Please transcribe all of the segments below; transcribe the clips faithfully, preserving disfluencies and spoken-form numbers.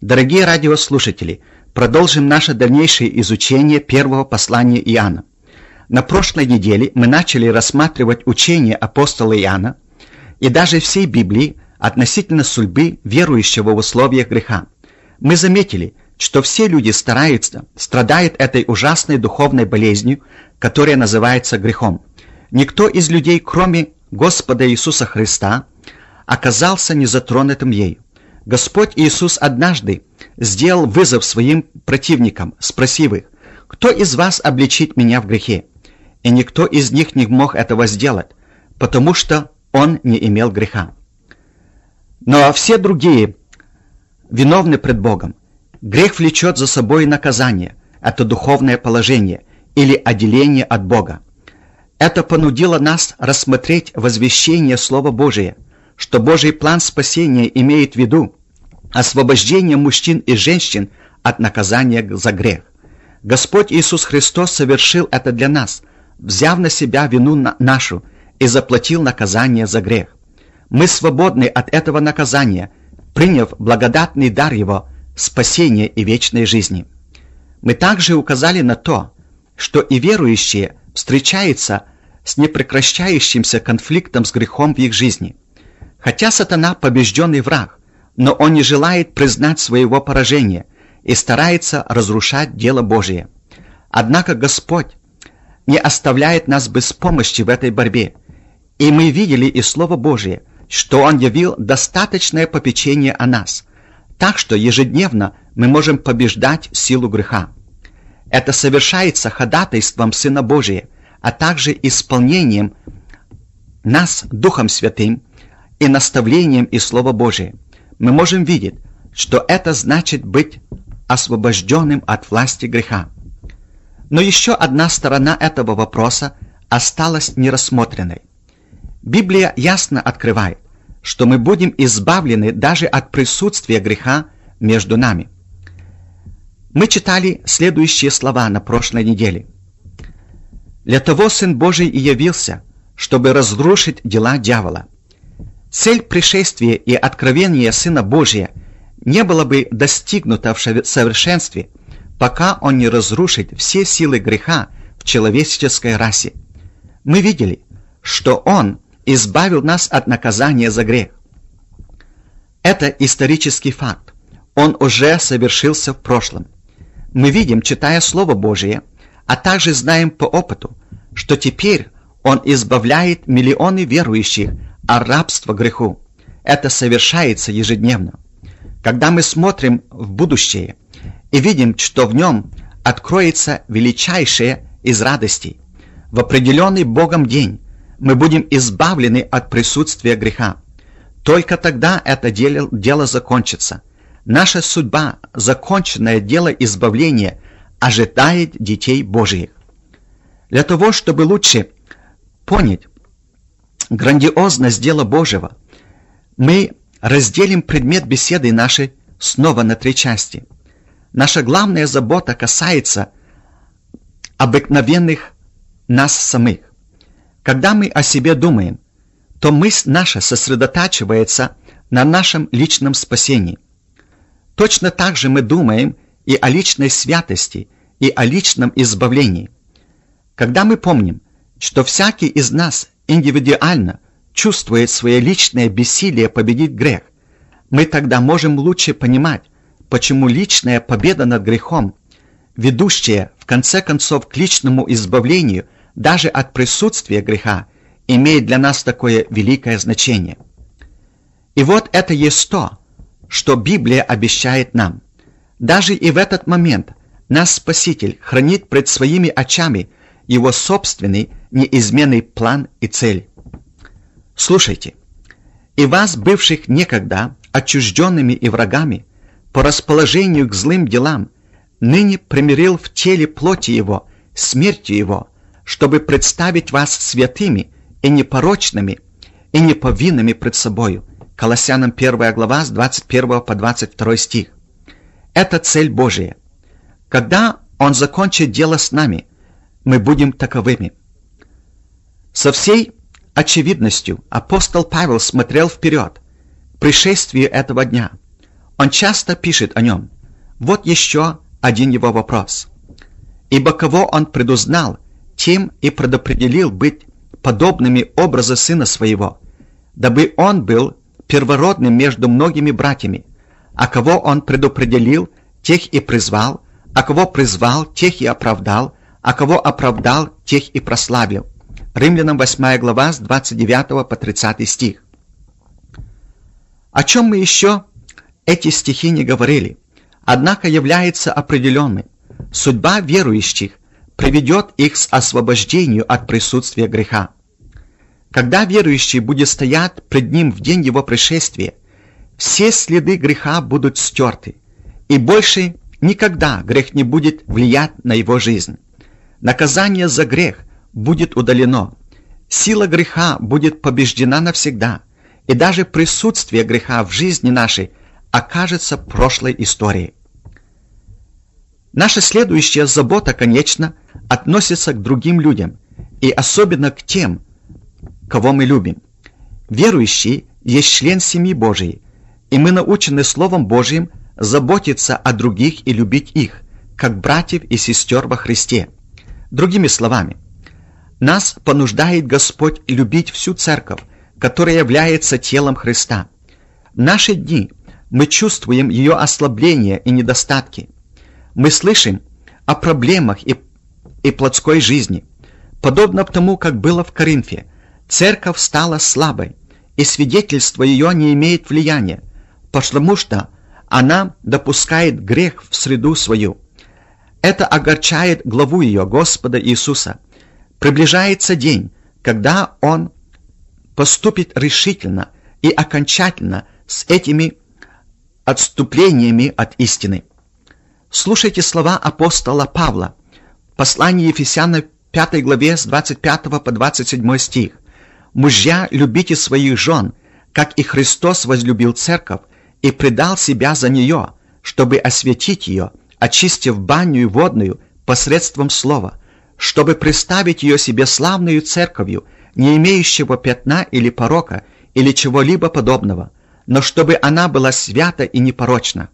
Дорогие радиослушатели, продолжим наше дальнейшее изучение первого послания Иоанна. На прошлой неделе мы начали рассматривать учение апостола Иоанна и даже всей Библии относительно судьбы верующего в условиях греха. Мы заметили, что все люди стараются, страдают этой ужасной духовной болезнью, которая называется грехом. Никто из людей, кроме Господа Иисуса Христа, оказался незатронутым ею. Господь Иисус однажды сделал вызов своим противникам, спросив их: «Кто из вас обличит меня в грехе?» И никто из них не мог этого сделать, потому что он не имел греха. Но все другие виновны пред Богом. Грех влечет за собой наказание, это духовное положение или отделение от Бога. Это понудило нас рассмотреть возвещение Слова Божия, что Божий план спасения имеет в виду освобождение мужчин и женщин от наказания за грех. Господь Иисус Христос совершил это для нас, взяв на себя вину нашу и заплатил наказание за грех. Мы свободны от этого наказания, приняв благодатный дар Его, спасения и вечной жизни. Мы также указали на то, что и верующие встречаются с непрекращающимся конфликтом с грехом в их жизни. Хотя сатана побежденный враг, но он не желает признать своего поражения и старается разрушать дело Божие. Однако Господь не оставляет нас без помощи в этой борьбе, и мы видели из Слова Божия, что Он явил достаточное попечение о нас, так что ежедневно мы можем побеждать силу греха. Это совершается ходатайством Сына Божия, а также исполнением нас Духом Святым и наставлением из Слова Божия. Мы можем видеть, что это значит быть освобожденным от власти греха. Но еще одна сторона этого вопроса осталась нерассмотренной. Библия ясно открывает, что мы будем избавлены даже от присутствия греха между нами. Мы читали следующие слова на прошлой неделе. «Для того Сын Божий и явился, чтобы разрушить дела дьявола». Цель пришествия и откровения Сына Божия не была бы достигнута в совершенстве, пока Он не разрушит все силы греха в человеческой расе. Мы видели, что Он избавил нас от наказания за грех. Это исторический факт. Он уже совершился в прошлом. Мы видим, читая Слово Божие, а также знаем по опыту, что теперь Он избавляет миллионы верующих от рабства греху. Это совершается ежедневно. Когда мы смотрим в будущее и видим, что в нем откроется величайшее из радостей, в определенный Богом день мы будем избавлены от присутствия греха. Только тогда это дело, дело закончится. Наша судьба, законченное дело избавления, ожидает детей Божьих. Для того, чтобы лучше понять грандиозность дела Божьего, мы разделим предмет беседы нашей снова на три части. Наша главная забота касается обыкновенных нас самих. Когда мы о себе думаем, то мысль наша сосредотачивается на нашем личном спасении. Точно так же мы думаем и о личной святости, и о личном избавлении. Когда мы помним, что всякий из нас индивидуально чувствует свое личное бессилие победить грех, мы тогда можем лучше понимать, почему личная победа над грехом, ведущая в конце концов к личному избавлению даже от присутствия греха, имеет для нас такое великое значение. И вот это есть то, что Библия обещает нам. Даже и в этот момент нас Спаситель хранит пред своими очами Его собственный неизменный план и цель. Слушайте, и вас, бывших некогда отчужденными и врагами, по расположению к злым делам, ныне примирил в теле плоти Его, смертью Его, чтобы представить вас святыми и непорочными, и неповинными пред собою. Колоссянам первая глава с двадцать первого по двадцать второй стих. Это цель Божия. Когда Он закончит дело с нами, мы будем таковыми. Со всей очевидностью апостол Павел смотрел вперед, к пришествию этого дня. Он часто пишет о нем. Вот еще один его вопрос. «Ибо кого он предузнал, тем и предопределил быть подобными образа Сына Своего, дабы он был первородным между многими братьями. А кого он предопределил, тех и призвал, а кого призвал, тех и оправдал, а кого оправдал, тех и прославил». Римлянам восьмая глава с двадцать девятого по тридцатый стих. О чем мы еще эти стихи не говорили, однако является определенным. Судьба верующих приведет их к освобождению от присутствия греха. Когда верующий будет стоять пред ним в день его пришествия, все следы греха будут стерты, и больше никогда грех не будет влиять на его жизнь. Наказание за грех будет удалено, сила греха будет побеждена навсегда, и даже присутствие греха в жизни нашей окажется прошлой историей. Наша следующая забота, конечно, относится к другим людям, и особенно к тем, кого мы любим. Верующий есть член семьи Божией, и мы научены Словом Божьим заботиться о других и любить их, как братьев и сестер во Христе. Другими словами, нас понуждает Господь любить всю церковь, которая является телом Христа. В наши дни мы чувствуем ее ослабление и недостатки. Мы слышим о проблемах и, и плотской жизни. Подобно тому, как было в Коринфе, церковь стала слабой, и свидетельство ее не имеет влияния, потому что она допускает грех в среду свою. Это огорчает главу ее, Господа Иисуса. Приближается день, когда Он поступит решительно и окончательно с этими отступлениями от истины. Слушайте слова апостола Павла в послании Ефесянам пятой главе с двадцать пятого по двадцать седьмой стих. «Мужья, любите своих жен, как и Христос возлюбил церковь и предал себя за нее, чтобы осветить ее, очистив баню водную посредством слова, чтобы представить ее себе славную церковью, не имеющего пятна или порока, или чего-либо подобного, но чтобы она была свята и непорочна».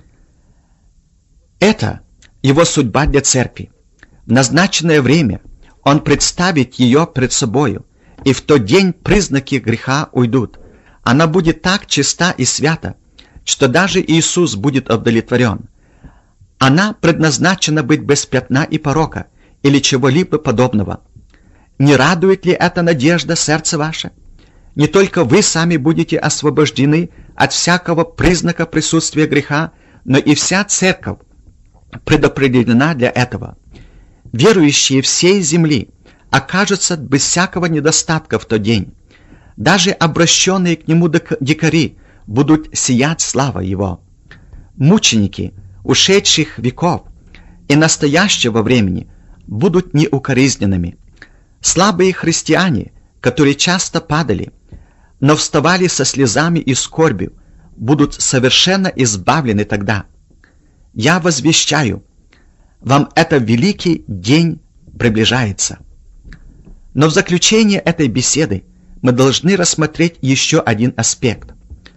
Это его судьба для церкви. В назначенное время он представит ее пред собою, и в тот день признаки греха уйдут. Она будет так чиста и свята, что даже Иисус будет удовлетворен. Она предназначена быть без пятна и порока, или чего-либо подобного. Не радует ли эта надежда сердце ваше? Не только вы сами будете освобождены от всякого признака присутствия греха, но и вся церковь предопределена для этого. Верующие всей земли окажутся без всякого недостатка в тот день. Даже обращенные к нему дикари будут сиять славой его. Мученики ушедших веков и настоящего времени будут неукоризненными. Слабые христиане, которые часто падали, но вставали со слезами и скорбью, будут совершенно избавлены тогда. Я возвещаю, вам это великий день приближается. Но в заключение этой беседы мы должны рассмотреть еще один аспект.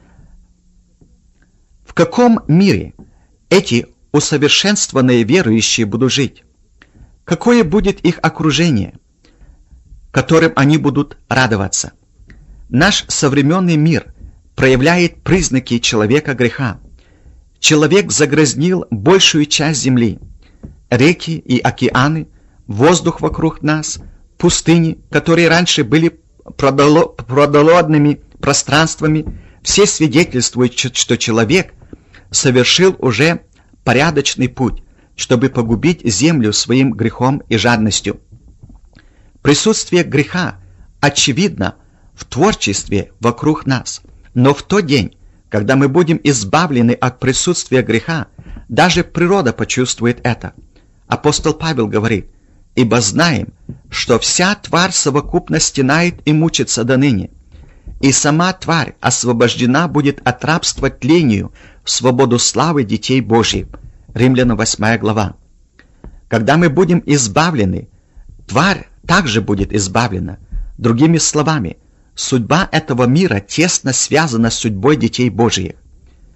В каком мире эти усовершенствованные верующие будут жить? Какое будет их окружение, которым они будут радоваться? Наш современный мир проявляет признаки человека греха. Человек загрязнил большую часть земли. Реки и океаны, воздух вокруг нас, пустыни, которые раньше были плодородными пространствами, все свидетельствуют, что человек совершил уже порядочный путь, чтобы погубить землю своим грехом и жадностью. Присутствие греха очевидно в творчестве вокруг нас, но в тот день, когда мы будем избавлены от присутствия греха, даже природа почувствует это. Апостол Павел говорит: «Ибо знаем, что вся тварь совокупно стенает и мучится доныне, и сама тварь освобождена будет от рабства тлению в свободу славы детей Божьих». Римлянам восьмая глава. Когда мы будем избавлены, тварь также будет избавлена. Другими словами, судьба этого мира тесно связана с судьбой детей Божьих.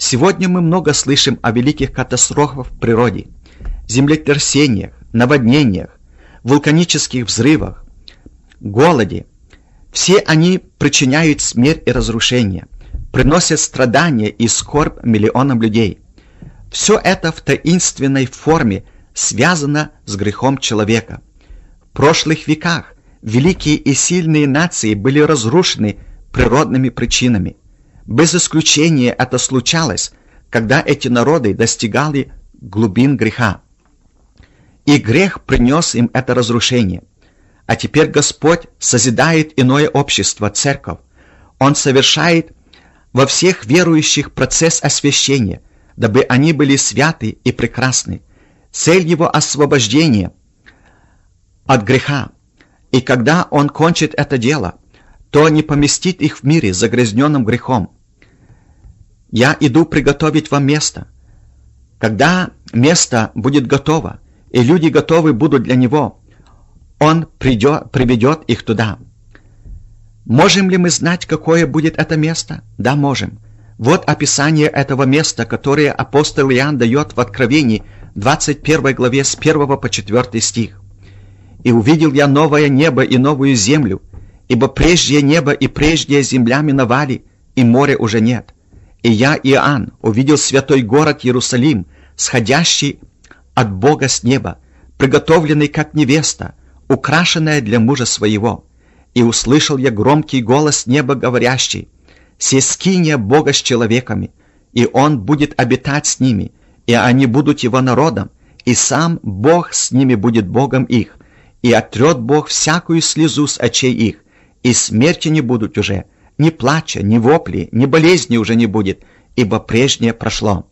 Сегодня мы много слышим о великих катастрофах в природе, землетрясениях, наводнениях, вулканических взрывах, голоде. Все они причиняют смерть и разрушение, приносят страдания и скорбь миллионам людей. Все это в таинственной форме связано с грехом человека. В прошлых веках великие и сильные нации были разрушены природными причинами. Без исключения это случалось, когда эти народы достигали глубин греха. И грех принес им это разрушение. А теперь Господь созидает иное общество, церковь. Он совершает во всех верующих процесс освящения, дабы они были святы и прекрасны. Цель его освобождения от греха. И когда он кончит это дело, то не поместит их в мире, загрязненном грехом. «Я иду приготовить вам место». Когда место будет готово, и люди готовы будут для него, он придет, приведет их туда. Можем ли мы знать, какое будет это место? Да, можем. Вот описание этого места, которое апостол Иоанн дает в Откровении, двадцать первой главе, с первого по четвёртый стих. «И увидел я новое небо и новую землю, ибо прежнее небо и прежняя земля миновали, и моря уже нет. И я, Иоанн, увидел святой город Иерусалим, сходящий от Бога с неба, приготовленный как невеста, украшенная для мужа своего. И услышал я громкий голос неба, говорящий: «Се скиния Бога с человеками, и Он будет обитать с ними, и они будут Его народом, и сам Бог с ними будет Богом их, и оттрет Бог всякую слезу с очей их, и смерти не будут уже, ни плача, ни вопли, ни болезни уже не будет, ибо прежнее прошло».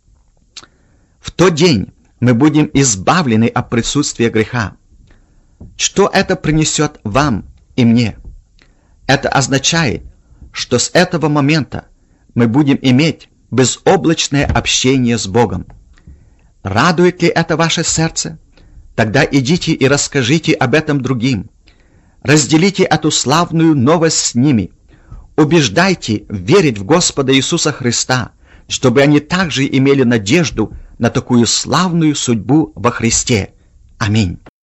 В тот день мы будем избавлены от присутствия греха. Что это принесет вам и мне? Это означает, что с этого момента мы будем иметь безоблачное общение с Богом. Радует ли это ваше сердце? Тогда идите и расскажите об этом другим. Разделите эту славную новость с ними. Убеждайте верить в Господа Иисуса Христа, чтобы они также имели надежду на такую славную судьбу во Христе. Аминь.